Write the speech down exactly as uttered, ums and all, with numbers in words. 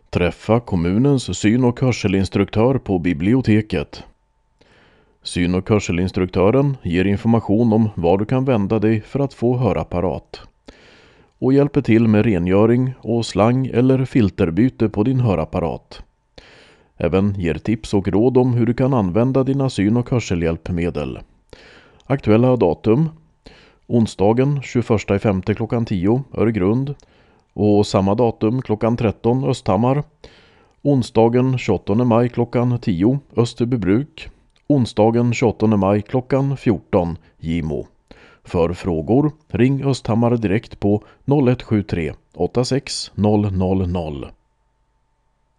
Träffa kommunens syn- och hörselinstruktör på biblioteket. Syn- och hörselinstruktören ger information om var du kan vända dig för att få hörapparat och hjälper till med rengöring och slang- eller filterbyte på din hörapparat. Även ger tips och råd om hur du kan använda dina syn- och hörselhjälpmedel. Aktuella datum: onsdagen tjugoförsta femte klockan tio Öregrund och samma datum klockan tretton Östhammar. Onsdagen tjugoåttonde maj klockan tio Österbybruk. Onsdagen tjugoåttonde maj klockan fjorton Gimo. För frågor ring Östhammar direkt på noll ett sju tre åtta sex noll noll noll.